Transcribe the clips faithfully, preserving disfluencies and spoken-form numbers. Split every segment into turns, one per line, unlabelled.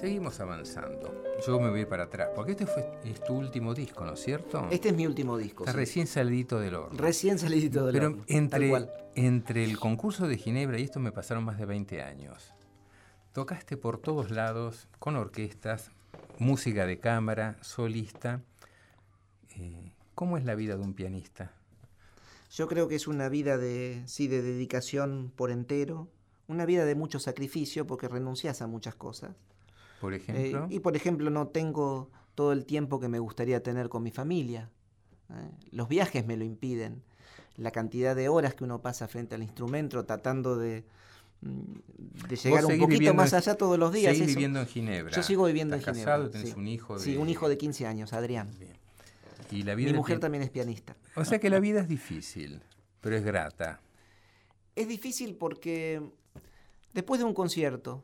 Seguimos avanzando. Yo me voy para atrás, porque este fue es tu último disco, ¿no es cierto?
Este es mi último disco.
Está
sí.
recién salidito del horno.
Recién salidito del
Pero
horno.
entre,
tal cual.
entre el concurso de Ginebra y esto me pasaron más de veinte años. Tocaste por todos lados, con orquestas, música de cámara, solista. Eh, ¿Cómo es la vida de un pianista?
Yo creo que es una vida de, sí, de dedicación por entero, una vida de mucho sacrificio porque renuncias a muchas cosas.
Por ejemplo.
Eh, y por ejemplo no tengo todo el tiempo que me gustaría tener con mi familia. ¿eh? Los viajes me lo impiden. La cantidad de horas que uno pasa frente al instrumento tratando de, de llegar un poquito más allá todos los días.
¿Seguís
eso.
viviendo en Ginebra?
Yo sigo viviendo en
¿Estás
Ginebra.
casado? ¿Tenés
sí.
un hijo? De...
Sí, un hijo de quince años, Adrián.
Bien. Y la vida
Mi
del
mujer
pi-
también es pianista.
O sea que la vida es difícil, pero es grata.
Es difícil porque después de un concierto,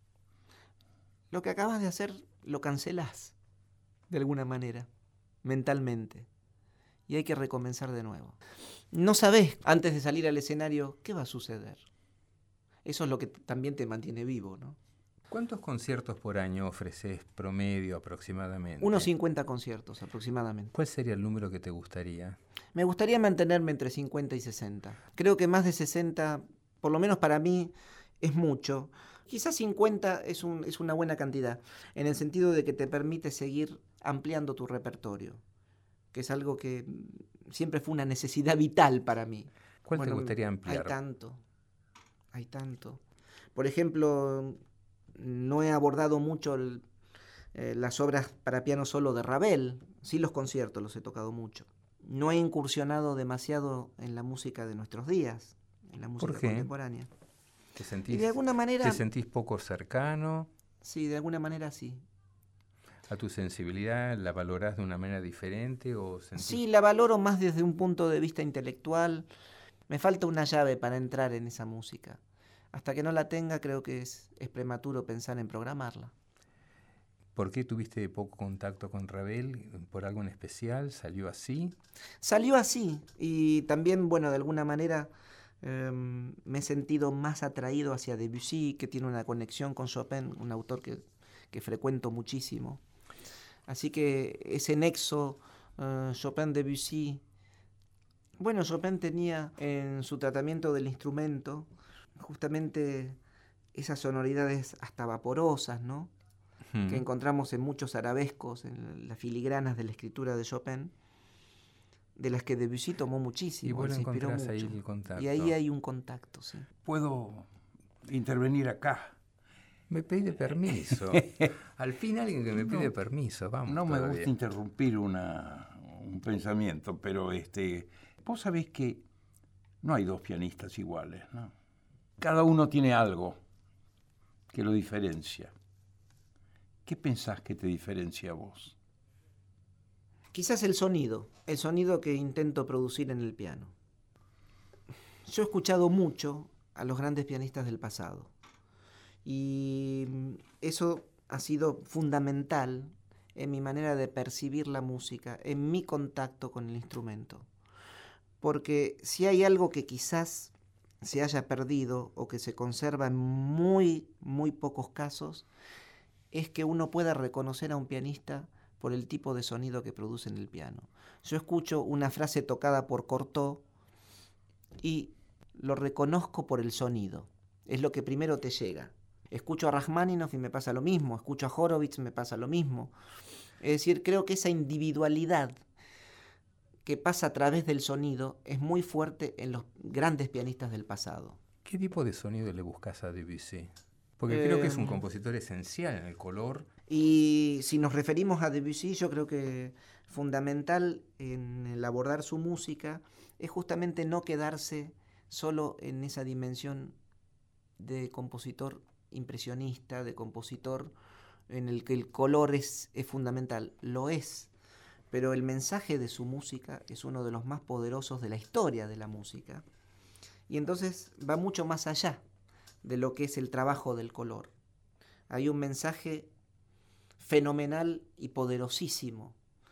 lo que acabas de hacer lo cancelás de alguna manera, mentalmente. Y hay que recomenzar de nuevo. No sabés, antes de salir al escenario, qué va a suceder. Eso es lo que también te mantiene vivo, ¿no?
¿Cuántos conciertos por año ofreces promedio aproximadamente?
Unos cincuenta conciertos aproximadamente.
¿Cuál sería el número que te gustaría?
Me gustaría mantenerme entre cincuenta y sesenta. Creo que más de sesenta, por lo menos para mí, es mucho. Quizás cincuenta es, un, es una buena cantidad, en el sentido de que te permite seguir ampliando tu repertorio, que es algo que siempre fue una necesidad vital para mí.
¿Cuál
Bueno,
te gustaría ampliar?
Hay tanto, hay tanto. Por ejemplo, no he abordado mucho el, eh, las obras para piano solo de Ravel, sí los conciertos los he tocado mucho. No he incursionado demasiado en la música de nuestros días, en la música
¿Por qué?
contemporánea.
¿Te sentís,
Y de alguna manera...
¿Te sentís poco cercano?
Sí, de alguna manera sí.
¿A tu sensibilidad la valorás de una manera diferente? O sentís...
Sí, la valoro más desde un punto de vista intelectual. Me falta una llave para entrar en esa música. Hasta que no la tenga, creo que es, es prematuro pensar en programarla.
¿Por qué tuviste poco contacto con Ravel? ¿Por algo en especial? ¿Salió así?
Salió así. Y también, bueno, de alguna manera eh, me he sentido más atraído hacia Debussy, que tiene una conexión con Chopin, un autor que, que frecuento muchísimo. Así que ese nexo uh, Chopin-Debussy... Bueno, Chopin tenía en su tratamiento del instrumento justamente esas sonoridades hasta vaporosas, ¿no?
Hmm.
Que encontramos en muchos arabescos, en las filigranas de la escritura de Chopin, de las que Debussy tomó muchísimo.
Y vos lo
se inspiró
encontrás
mucho.
ahí el contacto.
Y ahí hay un contacto, sí.
¿Puedo intervenir acá?
Me pide permiso. Al fin alguien que me pide
No,
permiso, vamos.
No me
todavía.
gusta interrumpir una, un pensamiento, pero este, vos sabés que no hay dos pianistas iguales, ¿no? Cada uno tiene algo que lo diferencia. ¿Qué pensás que te diferencia a vos?
Quizás el sonido, el sonido que intento producir en el piano. Yo he escuchado mucho a los grandes pianistas del pasado y eso ha sido fundamental en mi manera de percibir la música, en mi contacto con el instrumento. Porque si hay algo que quizás se haya perdido o que se conserva en muy, muy pocos casos, es que uno pueda reconocer a un pianista por el tipo de sonido que produce en el piano. Yo escucho una frase tocada por Cortot y lo reconozco por el sonido. Es lo que primero te llega. Escucho a Rachmaninoff y me pasa lo mismo. Escucho a Horowitz y me pasa lo mismo. Es decir, creo que esa individualidad que pasa a través del sonido es muy fuerte en los grandes pianistas del pasado.
¿Qué tipo de sonido le buscas a Debussy? Porque eh, creo que es un compositor esencial en el color.
Y si nos referimos a Debussy, yo creo que fundamental en el abordar su música es justamente no quedarse solo en esa dimensión de compositor impresionista, de compositor en el que el color es, es fundamental. Lo es, pero el mensaje de su música es uno de los más poderosos de la historia de la música. Y entonces va mucho más allá de lo que es el trabajo del color. Hay un mensaje fenomenal y poderosísimo.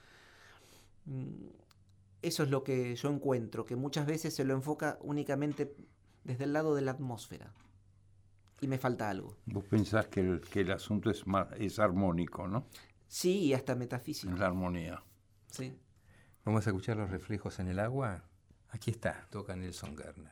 Eso es lo que yo encuentro, que muchas veces se lo enfoca únicamente desde el lado de la atmósfera. y me falta algo.
Vos pensás que el, que el asunto es, ma- es armónico, ¿no?
Sí, y hasta metafísico.
Es la armonía.
Sí.
Vamos a escuchar los reflejos en el agua. Aquí está, toca Nelson Gerner.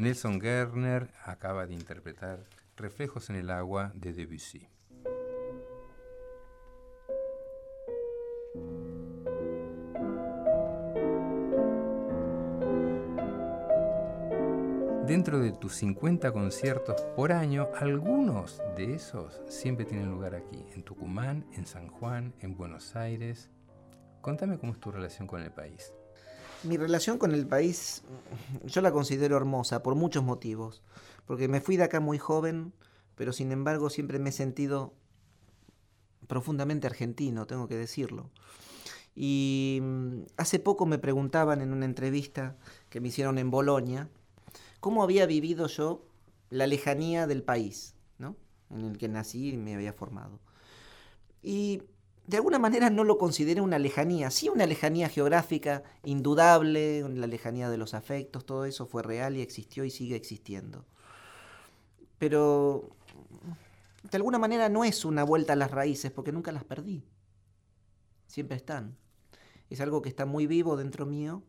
Nelson Gerner acaba de interpretar Reflejos en el agua de Debussy. Dentro de tus cincuenta conciertos por año, algunos de esos siempre tienen lugar aquí, en Tucumán, en San Juan, en Buenos Aires. Contame cómo es tu relación con el país.
Mi relación con el país, yo la considero hermosa por muchos motivos. Porque me fui de acá muy joven, pero sin embargo siempre me he sentido profundamente argentino, tengo que decirlo. Y hace poco me preguntaban en una entrevista que me hicieron en Bolonia, cómo había vivido yo la lejanía del país, ¿no?, en el que nací y me había formado. Y de alguna manera no lo consideré una lejanía, sí una lejanía geográfica indudable, la lejanía de los afectos, todo eso fue real y existió y sigue existiendo. Pero de alguna manera no es una vuelta a las raíces, porque nunca las perdí. Siempre están. Es algo que está muy vivo dentro mío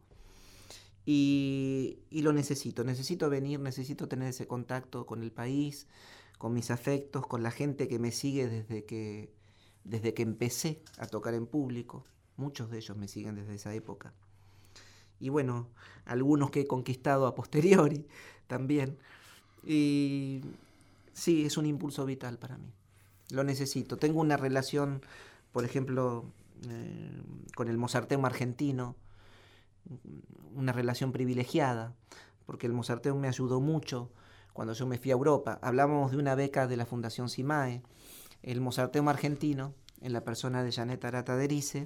y, y lo necesito. Necesito venir, necesito tener ese contacto con el país, con mis afectos, con la gente que me sigue desde que, desde que empecé a tocar en público. Muchos de ellos me siguen desde esa época. Y bueno, algunos que he conquistado a posteriori también. Y sí, es un impulso vital para mí. Lo necesito. Tengo una relación, por ejemplo, eh, con el Mozarteum argentino, una relación privilegiada, porque el Mozarteum me ayudó mucho cuando yo me fui a Europa. Hablábamos de una beca de la Fundación SIMAE. El Mozarteum argentino, en la persona de Janet Arata de Erice,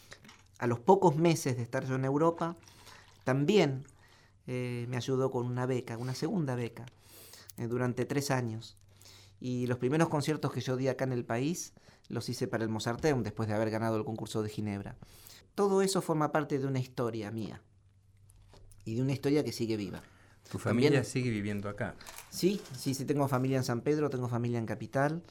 a los pocos meses de estar yo en Europa, también eh, me ayudó con una beca, una segunda beca, eh, durante tres años. Y los primeros conciertos que yo di acá en el país los hice para el Mozarteum, después de haber ganado el concurso de Ginebra. Todo eso forma parte de una historia mía, y de una historia que sigue viva.
¿Tu familia
También,
sigue viviendo acá?
Sí, sí, sí, tengo familia en San Pedro, tengo familia en Capital,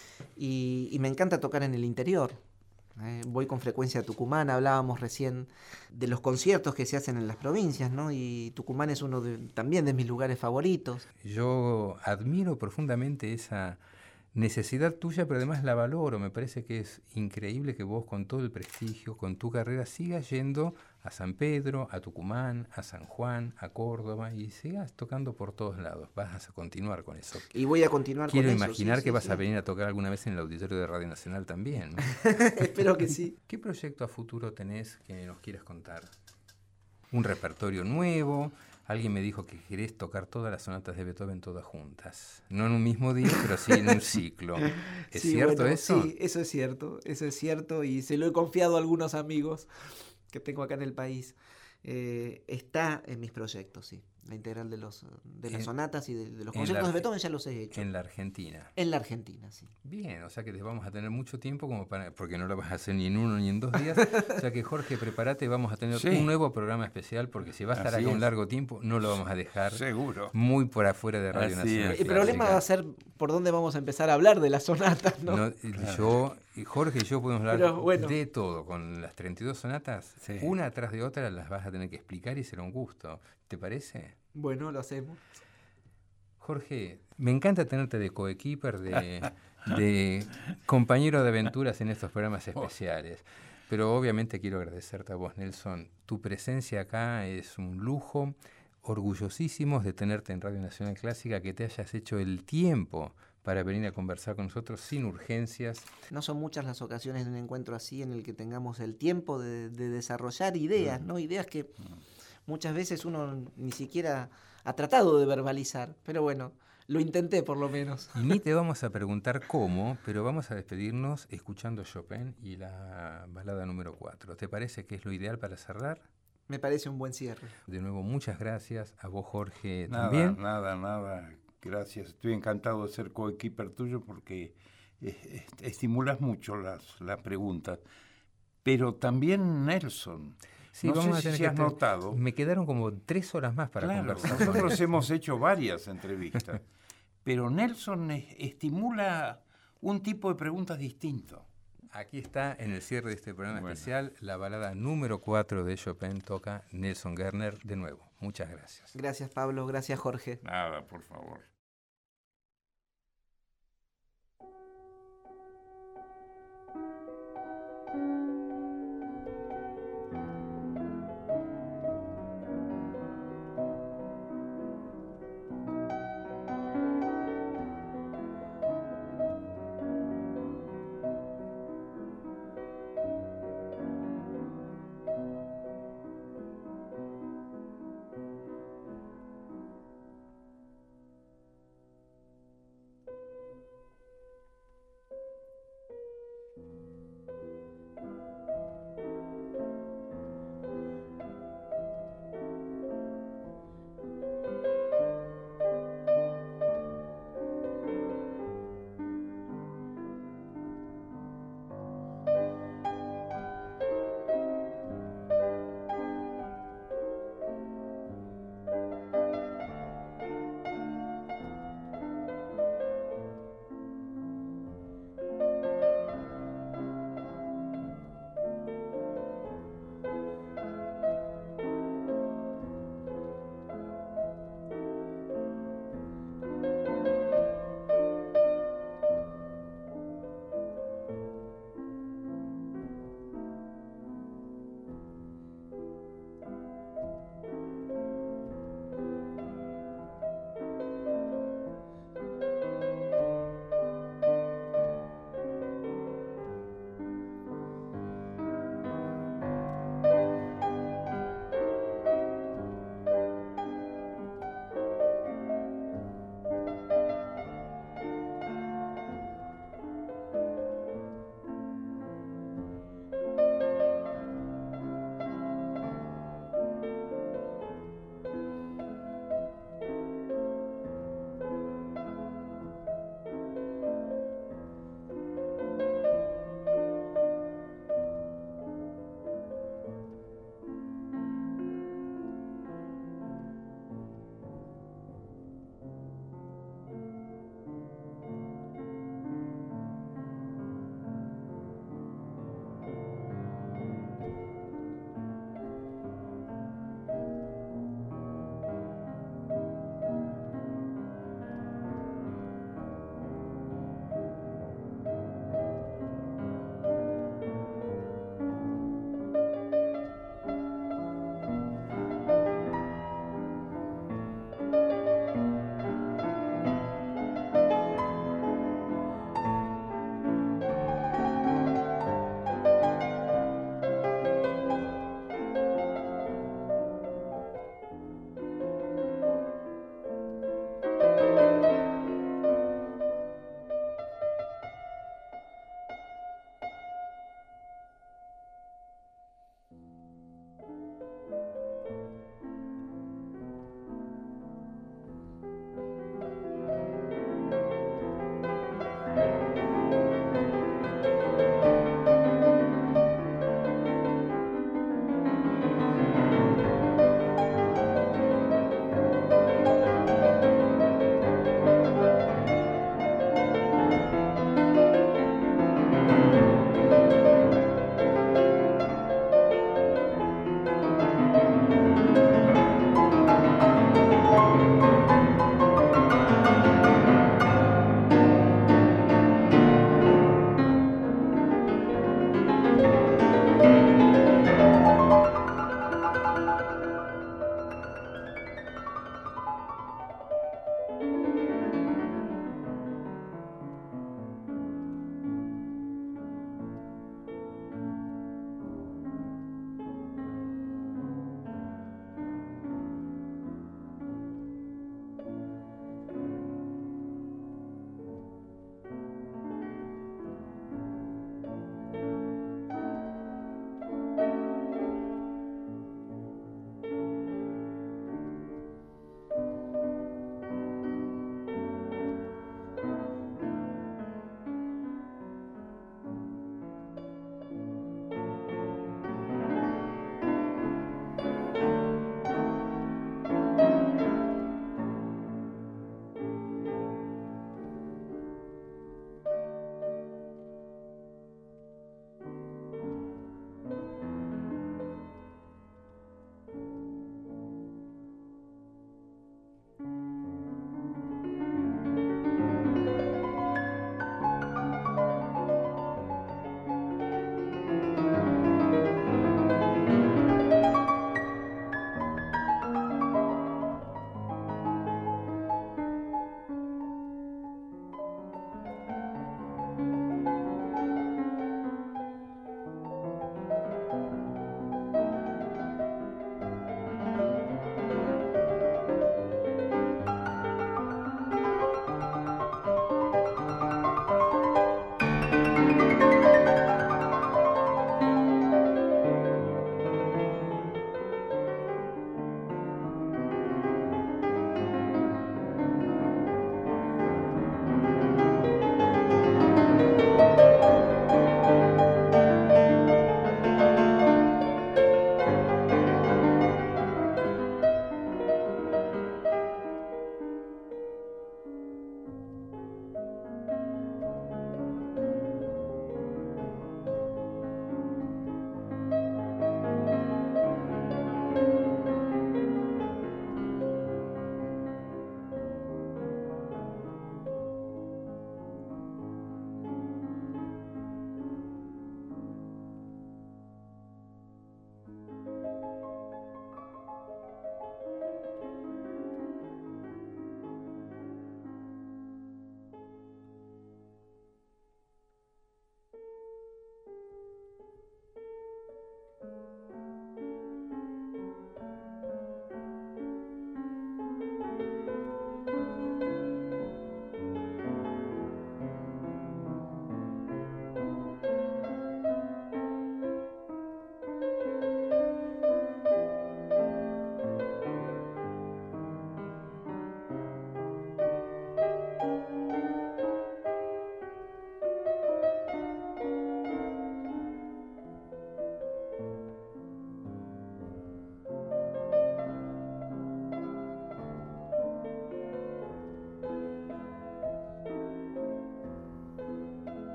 y, y me encanta tocar en el interior. Eh, voy con frecuencia a Tucumán, hablábamos recién de los conciertos que se hacen en las provincias, ¿no? Y Tucumán es uno de, también de mis lugares favoritos.
Yo admiro profundamente esa necesidad tuya, pero además la valoro. Me parece que es increíble que vos, con todo el prestigio, con tu carrera, sigas yendo a San Pedro, a Tucumán, a San Juan, a Córdoba, y sigas tocando por todos lados. Vas a continuar con eso.
Y voy a continuar
Quiero
con eso.
Quiero imaginar
sí,
que
sí,
vas
sí.
a venir a tocar alguna vez en el auditorio de Radio Nacional también, ¿no?
Espero que sí.
¿Qué proyecto a futuro tenés que nos quieras contar? ¿Un repertorio nuevo? Alguien me dijo que querés tocar todas las sonatas de Beethoven todas juntas. No en un mismo día, pero sí en un ciclo. ¿Es
sí,
cierto
bueno,
eso?
Sí, eso es cierto. Eso es cierto y se lo he confiado a algunos amigos que tengo acá en el país. Eh, está en mis proyectos, sí. La integral de, los, de las
en,
sonatas y de, de los conciertos
la,
de Beethoven ya los he hecho.
En la Argentina.
En la Argentina, sí.
Bien, o sea que te vamos a tener mucho tiempo como para, porque no lo vas a hacer ni en uno ni en dos días. O sea que, Jorge, prepárate, vamos a tener sí. un nuevo programa especial, porque si va a estar Así acá es. un largo tiempo, no lo vamos a dejar
Seguro.
muy por afuera de Radio
Así
Nacional.
Es.
El problema va a ser por dónde vamos a empezar a hablar de las sonatas, ¿no?
no yo, Jorge y yo podemos hablar Pero, bueno. de todo. Con las treinta y dos sonatas, sí. una atrás de otra las vas a tener que explicar y será un gusto. ¿Te parece?
Bueno, lo hacemos.
Jorge, me encanta tenerte de coequiper, de, de compañero de aventuras en estos programas especiales. Pero obviamente quiero agradecerte a vos, Nelson. Tu presencia acá es un lujo. Orgullosísimos de tenerte en Radio Nacional Clásica, que te hayas hecho el tiempo para venir a conversar con nosotros sin urgencias.
No son muchas las ocasiones de un encuentro así en el que tengamos el tiempo de, de desarrollar ideas, ¿no? Ideas que muchas veces uno ni siquiera ha tratado de verbalizar, pero bueno, lo intenté por lo menos.
Y ni te vamos a preguntar cómo, pero vamos a despedirnos escuchando Chopin y la balada número cuatro. ¿Te parece que es lo ideal para cerrar?
Me parece un buen cierre.
De nuevo, muchas gracias. A vos, Jorge,
nada,
también.
Nada, nada, gracias. Estoy encantado de ser coequiper tuyo porque estimulas mucho las, las preguntas. Pero también Nelson.
Sí,
no
vamos
sé
a tener
si
que
has notado.
Me quedaron como tres horas más para
claro,
conversar.
Nosotros hemos hecho varias entrevistas, pero Nelson estimula un tipo de preguntas distinto.
Aquí está, en el cierre de este programa
Bueno.
especial, la balada número cuatro de Chopin, toca Nelson Gerner de nuevo. Muchas gracias.
Gracias, Pablo. Gracias, Jorge.
Nada, por favor.